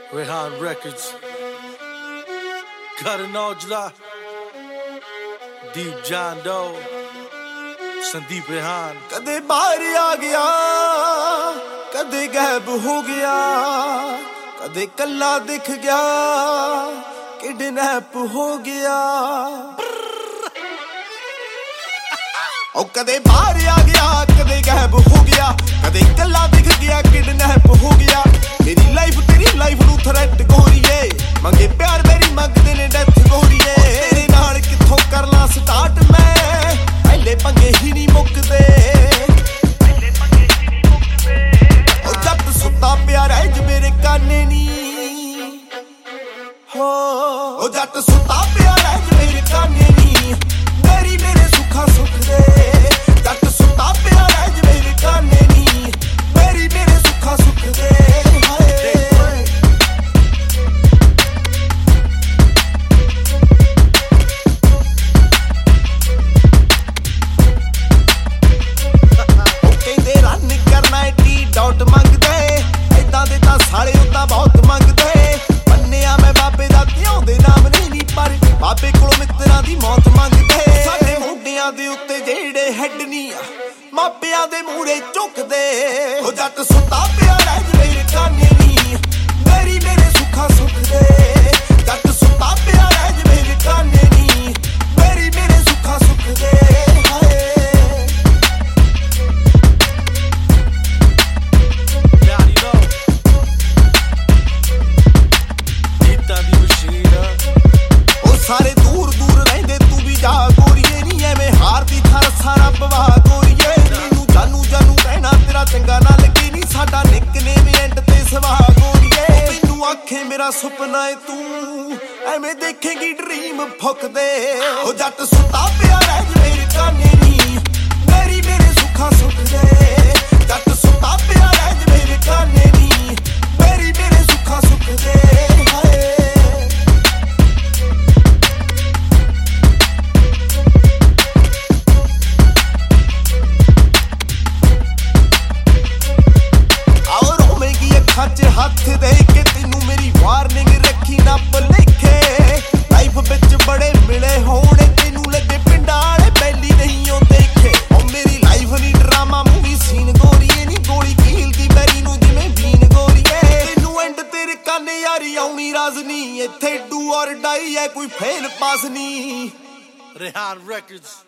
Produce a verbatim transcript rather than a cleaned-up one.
Rehan Records, Karan Aujla, Deep John Doe, Sandeep Rehan. कदे बाहर आ गया, कदे गायब हो गया, कदे कल्ला दिख गया, किडनैप हो गया। ओ कदे बाहर आ गया, कदे गायब हो गया, कदे कल्ला दिख गया, किडनैप हो गया। मेरी लाइफ तेरी लाइफ नू थ्रेट गोरीए, मंगे प्यार मेरी मंगदे ने डेथ गोरीए। तेरे नाल किथों कर ला स्टार्ट मैं, पहले पंगे ही नहीं मुकदे। ओ जट सुता प्यार है ज मेरे काने नी, हो ओ जट सुता प्यार है ज मेरे काने नी, मेरी मेरे सुखा सुख दे। जट सुता प्यार है ज मेरे काने नी, मेरी मेरे सुखा सुख दे। ਡਾਊਟ ਮੰਗਦੇ ਐਦਾਂ ਦੇ ਤਾਂ ਸਾਲੇ ਉਦਾਂ ਬਹੁਤ ਮੰਗਦੇ। ਮੰਨਿਆ ਮੈਂ ਬਾਬੇ ਦਾ ਕਿਉਂ ਦੇ ਨਾਮ ਨਹੀਂ ਨੀ, ਪਰ ਬਾਬੇ ਕੋਲੋਂ ਮਿੱਤਰਾਂ ਦੀ ਮੌਤ ਮੰਗਦੇ। ਸਾਡੇ ਮੁੰਡਿਆਂ ਦੇ ਉੱਤੇ ਜਿਹੜੇ ਹੈਡ ਨਹੀਂ ਆ, ਮਾਪਿਆਂ ਦੇ ਮੂਹਰੇ ਝੁਕਦੇ। ਉਹ ਜੱਟ ਸੁੱਤਾ ਪਿਆ ਰਹਿ ਜ ਮੇਰੇ ਕਾਨੇ ਨੀ, ਮੇਰੀ ਮੇਰੇ ਸੁੱਖਾ ਸੁੱਖ ਦੇ। ਜੱਟ ਸੁੱਤਾ ਪਿਆ ਰਹਿ ਜ ਮੇਰੇ ਕਾਨੇ ਨੀ, ਮੇਰੀ ਮੇਰੇ ਸੁੱਖਾ ਸੁੱਖ ਦੇ। ਸਾਰੇ ਦੂਰ ਦੂਰ ਰਹਿੰਦੇ ਤੂੰ ਵੀ ਜਾ ਗੋਰੀਏ, ਨੀ ਐਵੇਂ ਹਾਰ ਦੀ ਥਰ ਸਾਰਾ ਪਵਾ ਗੋਰੀਏ। ਮੈਨੂੰ ਜਾਨੂ ਜਾਨੂ ਕਹਿਣਾ ਤੇਰਾ ਚੰਗਾ ਨਾ ਲੱਗੇ ਨੀ, ਸਾਡਾ ਨਿਕਨੇਮ ਐਂਡ ਤੇ ਸਵਾ ਗੋਰੀਏ। ਮੈਨੂੰ ਆਖੇ ਮੇਰਾ ਸੁਪਨਾ ਏ ਤੂੰ, ਐਵੇਂ ਦੇਖੇਗੀ ਡ੍ਰੀਮ ਫੁੱਕਦੇ। ਉਹ ਜੱਟ ਸੁੱਤਾ ਪਿਆ ਰਹਿ ਜ ਮੇਰੇ ਕਾਨੇ ਨੀ, ਮੇਰੀ ਮੇਰੇ ਸੁੱਖਾ ਸੁੱਖ ਦੇ। ਜੱਟ ਸੁੱਤਾ ਪਿਆ ਰਹਿ ਜ ਮੇਰੇ ਕਾਨੇ ਨੀ, ਮੇਰੀ ਮੇਰੇ ਸੁੱਖਾ ਸੁੱਖ ਦੇ। ਹੱਥ ਹੱਥ ਦੇ ਕੇ ਤੈਨੂੰ ਮੇਰੀ ਵਾਰਨਿੰਗ ਰੱਖੀ ਨਾ ਭੁਲੇਖੇ। ਲਾਈਫ ਵਿੱਚ ਬੜੇ ਮਿਲੇ ਹੋਣੇ ਤੈਨੂੰ ਲੱਗੇ ਪਿੰਡਾਂ ਵਾਲੇ ਪਹਿਲੀ ਨਹੀਂ ਉਹ ਦੇਖੇ। ਉਹ ਮੇਰੀ ਲਾਈਫ ਨੀ ਡਰਾਮਾ ਮੂਵੀ ਸੀਨ ਗੋਰੀਏ, ਨੀ ਗੋਲੀ ਕੀਲਦੀ ਬੈਰੀ ਨੂੰ ਜਿਵੇਂ ਬੀਨ ਗੋਰੀਏ। ਤੈਨੂੰ ਐਂਡ ਤੇਰੇ ਕੰਨ ਯਾਰੀ ਆਉਣੀ ਰਾਜ਼ ਨੀ, ਇੱਥੇ ਡੂ ਔਰ ਡਾਈ ਹੈ ਕੋਈ ਫੇਲ ਪਾਸ ਨੀ। Rehan Records.